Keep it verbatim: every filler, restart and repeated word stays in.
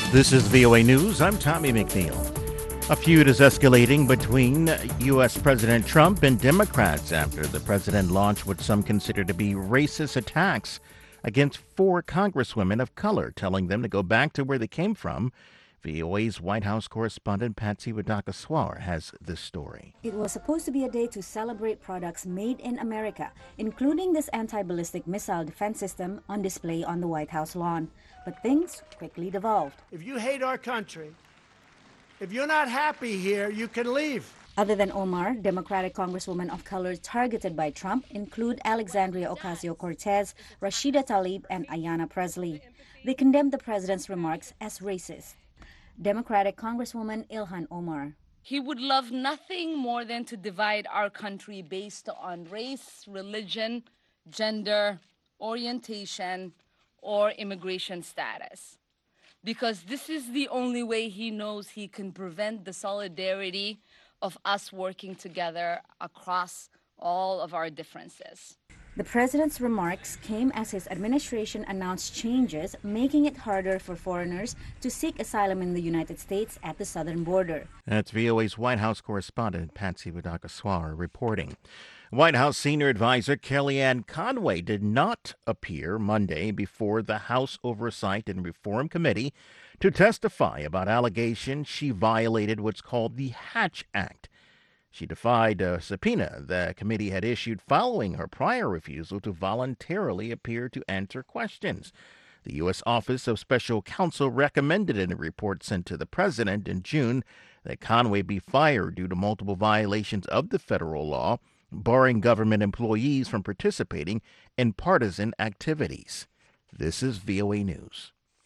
This is V O A News. I'm Tommy McNeil. A feud is escalating between U S. President Trump and Democrats after the president launched what some consider to be racist attacks against four congresswomen of color, telling them to go back to where they came from. V O A's White House correspondent Patsy Widakuswara has this story. It was supposed to be a day to celebrate products made in America, including this anti-ballistic missile defense system on display on the White House lawn. But things quickly devolved. If you hate our country, if you're not happy here, you can leave. Other than Omar, Democratic congresswomen of color targeted by Trump include Alexandria Ocasio-Cortez, Rashida Tlaib, and Ayanna Pressley. They condemned the president's remarks as racist. Democratic Congresswoman Ilhan Omar. He would love nothing more than to divide our country based on race, religion, gender, orientation, or immigration status. Because this is the only way he knows he can prevent the solidarity of us working together across all of our differences. The president's remarks came as his administration announced changes making it harder for foreigners to seek asylum in the United States at the southern border. That's V O A's White House correspondent Patsy Widakuswara reporting. White House senior advisor Kellyanne Conway did not appear Monday before the House Oversight and Reform Committee to testify about allegations she violated what's called the Hatch Act. She defied a subpoena the committee had issued following her prior refusal to voluntarily appear to answer questions. The U S. Office of Special Counsel recommended in a report sent to the president in June that Conway be fired due to multiple violations of the federal law, barring government employees from participating in partisan activities. This is V O A News.